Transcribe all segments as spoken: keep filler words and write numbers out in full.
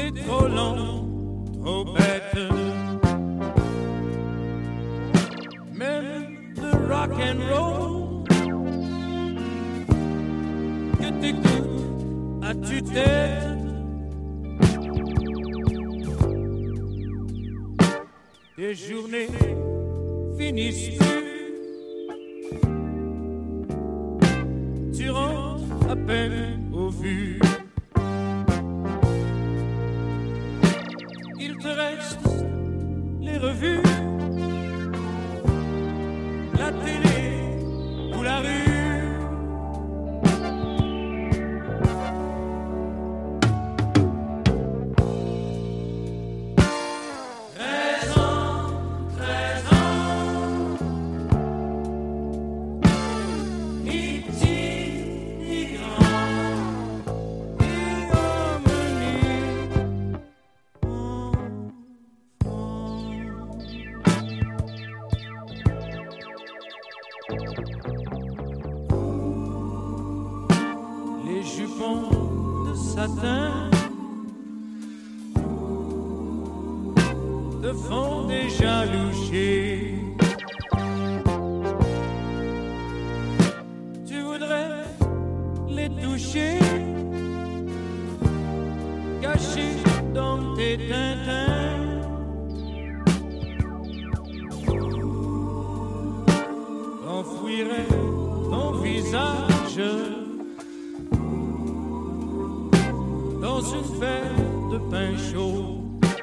T'es trop lent, trop bête. Même le rock and roll que t'écoutes à tue-tête. Tes journées finissent-tu? Tu rentres à peine au vu. Il te reste les revues, la télé ou la rue. Les jupons de satin te font déjà loucher. Tu voudrais les toucher, cachés dans tes tintins. Enfouirais ton visage dans une fête de pain chaud.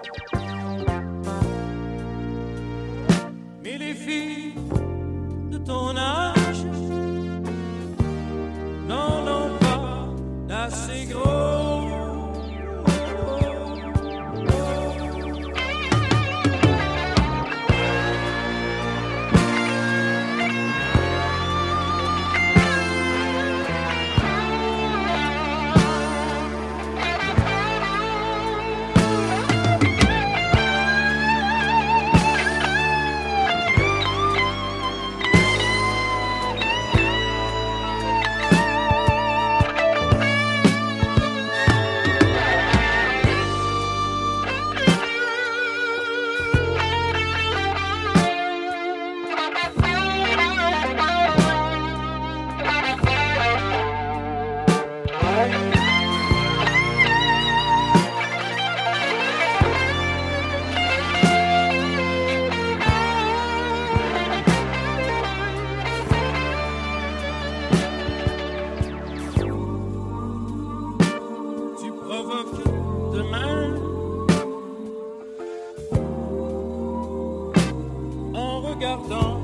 Mais les filles de ton âge n'en ont pas d'assez gros. Demain, en regardant